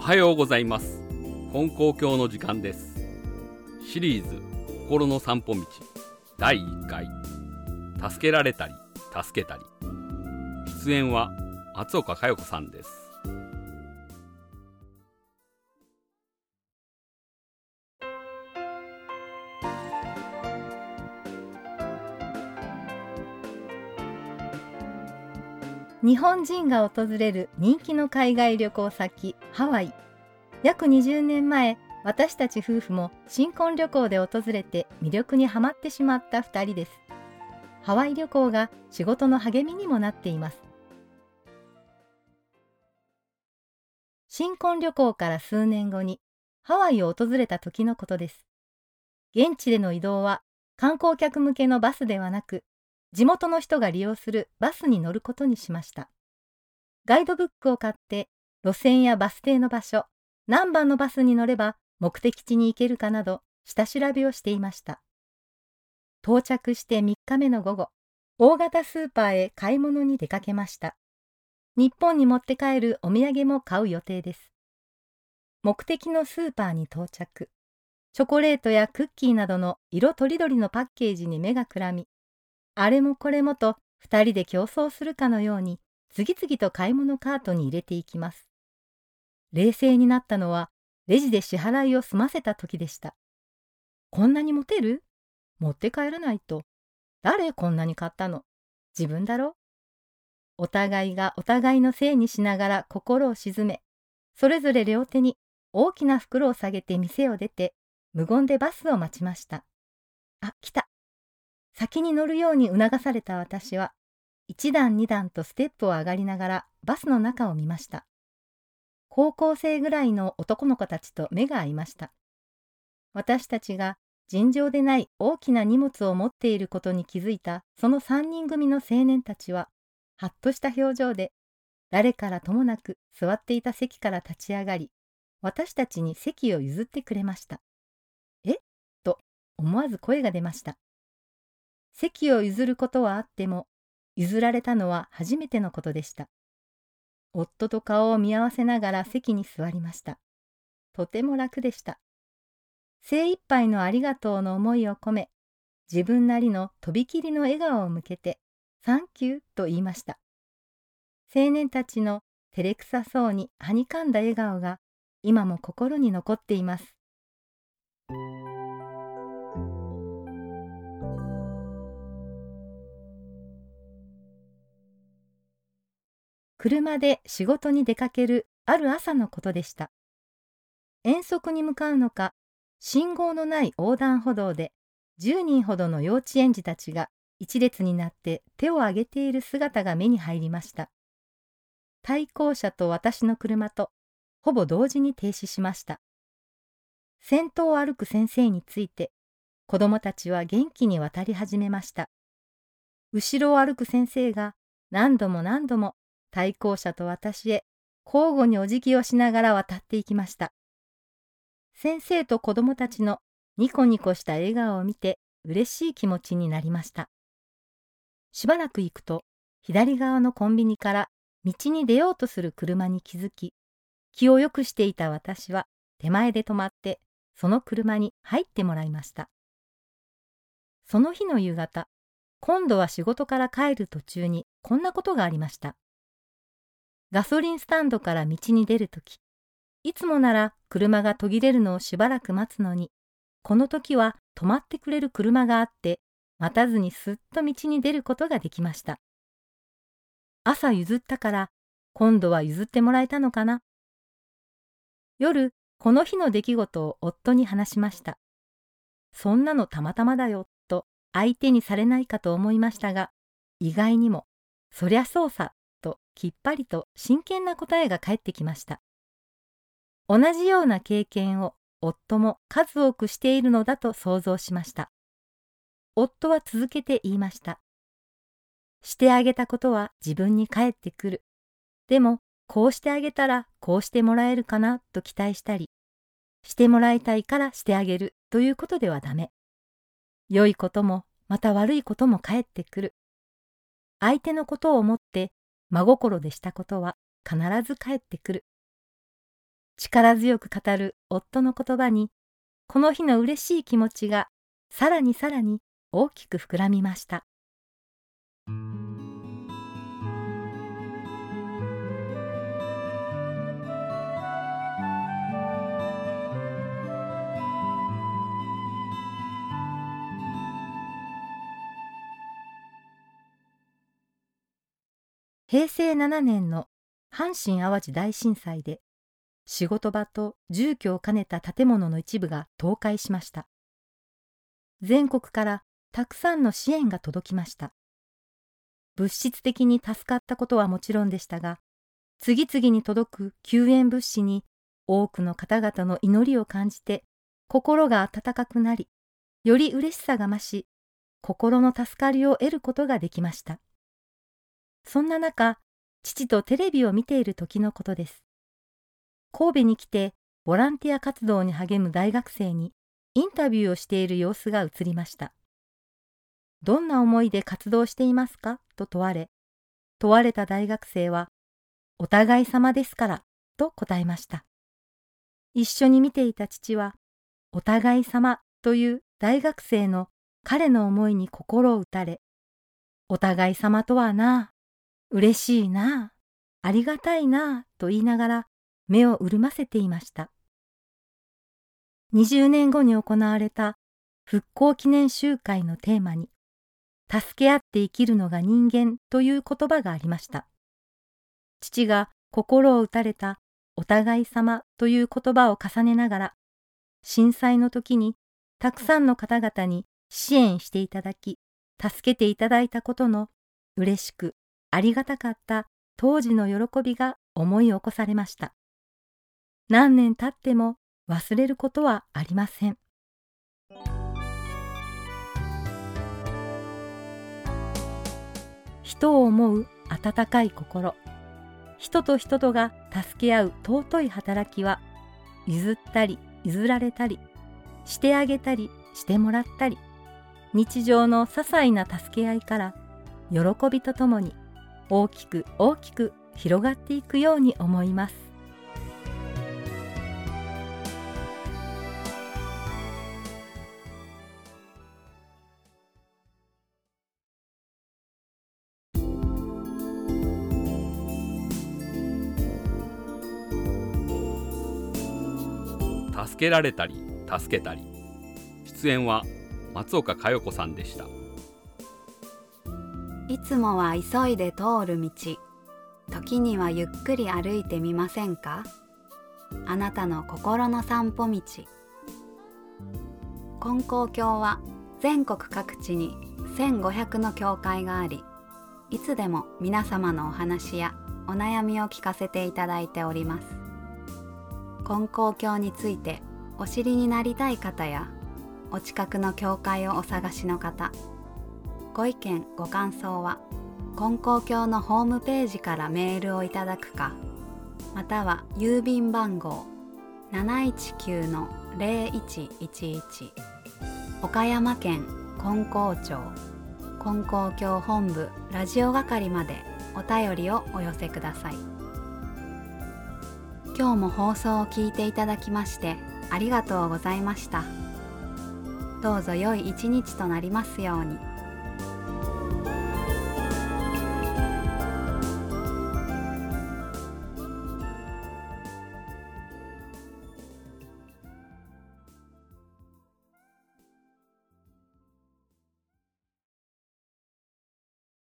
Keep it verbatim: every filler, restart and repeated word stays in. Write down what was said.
はようございます。金光教の時間です。シリーズ心の散歩道だいいっかい、助けられたり助けたり。出演は松岡佳代子さんです。 日本人が訪れる人気の海外旅行先ハワイ。約にじゅうねんまえ、私たち夫婦も新婚旅行で訪れて魅力にはまってしまったふたりです。ハワイ旅行が仕事の励みにもなっています。新婚旅行から数年後にハワイを訪れた時のことです。現地での移動は観光客向けのバスではなく、地元の人が利用するバスに乗ることにしました。ガイドブックを買って路線やバス停の場所、何番のバスに乗れば目的地に行けるかなど下調べをしていました。到着してみっかめの午後、大型スーパーへ買い物に出かけました。日本に持って帰るお土産も買う予定です。目的のスーパーに到着。チョコレートやクッキーなどの色とりどりのパッケージに目がくらみ、あれもこれもと二人で競争するかのように次々と買い物カートに入れていきます。冷静になったのはレジで支払いを済ませた時でした。こんなに持てる？持って帰らないと。誰こんなに買ったの？自分だろ？お互いがお互いのせいにしながら心を静め、それぞれ両手に大きな袋を下げて店を出て、無言でバスを待ちました。あ、来た。先に乗るように促された私は、一段二段とステップを上がりながらバスの中を見ました。高校生ぐらいの男の子たちと目が合いました。私たちが尋常でない大きな荷物を持っていることに気づいたその三人組の青年たちは、はっとした表情で、誰からともなく座っていた席から立ち上がり、私たちに席を譲ってくれました。え？と思わず声が出ました。席を譲ることはあっても、譲られたのは初めてのことでした。夫と顔を見合わせながら席に座りました。とても楽でした。精一杯のありがとうの思いを込め、自分なりのとびきりの笑顔を向けて、サンキューと言いました。青年たちの照れくさそうにはにかんだ笑顔が、今も心に残っています。車で仕事に出かけるある朝のことでした。遠足に向かうのか、信号のない横断歩道でじゅうにんほどの幼稚園児たちが一列になって手を挙げている姿が目に入りました。対向車と私の車とほぼ同時に停止しました。先頭を歩く先生について、子供たちは元気に渡り始めました。後ろを歩く先生が何度も何度も対向車と私へ交互にお辞儀をしながら渡っていきました。先生と子供たちのニコニコした笑顔を見て嬉しい気持ちになりました。しばらく行くと左側のコンビニから道に出ようとする車に気づき、気をよくしていた私は手前で止まってその車に入ってもらいました。その日の夕方、今度は仕事から帰る途中にこんなことがありました。ガソリンスタンドから道に出るとき、いつもなら車が途切れるのをしばらく待つのに、この時は止まってくれる車があって、待たずにすっと道に出ることができました。朝譲ったから、今度は譲ってもらえたのかな。夜、この日の出来事を夫に話しました。そんなのたまたまだよ、と相手にされないかと思いましたが、意外にも、そりゃそうさ、ときっぱりと真剣な答えが返ってきました。同じような経験を夫も数多くしているのだと想像しました。夫は続けて言いました。してあげたことは自分に返ってくる。でも、こうしてあげたらこうしてもらえるかなと期待したり、してもらいたいからしてあげるということではダメ。良いこともまた悪いことも返ってくる。相手のことを思って真心でしたことは必ず返ってくる。 力強く語る夫の言葉に、この日の嬉しい気持ちがさらにさらに大きく膨らみました。へいせいななねんの阪神・淡路大震災で、仕事場と住居を兼ねた建物の一部が倒壊しました。全国からたくさんの支援が届きました。物質的に助かったことはもちろんでしたが、次々に届く救援物資に多くの方々の祈りを感じて、心が温かくなり、より嬉しさが増し、心の助かりを得ることができました。そんな中、父とテレビを見ている時のことです。神戸に来てボランティア活動に励む大学生にインタビューをしている様子が映りました。どんな思いで活動していますかと問われ、問われた大学生は、お互い様ですからと答えました。一緒に見ていた父は、お互い様という大学生の彼の思いに心を打たれ、お互い様とはなあ、嬉しいなあ、ありがたいなあと言いながら目を潤ませていました。にじゅうねんごに行われた復興記念集会のテーマに、助け合って生きるのが人間という言葉がありました。父が心を打たれたお互い様という言葉を重ねながら、震災の時にたくさんの方々に支援していただき、助けていただいたことの嬉しくありがたかった当時の喜びが思い起こされました。何年経っても忘れることはありません。人を思う温かい心、人と人とが助け合う尊い働きは、譲ったり譲られたり、してあげたりしてもらったり、日常の些細な助け合いから喜びとともに大きく大きく広がっていくように思います。 助けられたり助けたり。出演は松岡佳代子さんでした。 いつもは急いで通る道、時にはゆっくり歩いてみませんか？あなたの心の散歩道。金光教は全国各地にせんごひゃくの教会があり、いつでも皆様のお話やお悩みを聞かせていただいております。金光教についてお知りになりたい方や、お近くの教会をお探しの方、ご意見ご感想は金光教のホームページからメールをいただくか、または郵便番号 なないちきゅうのぜろいちいちいち 岡山県金光町金光教本部ラジオ係までお便りをお寄せください。今日も放送を聞いていただきましてありがとうございました。どうぞ良い一日となりますように。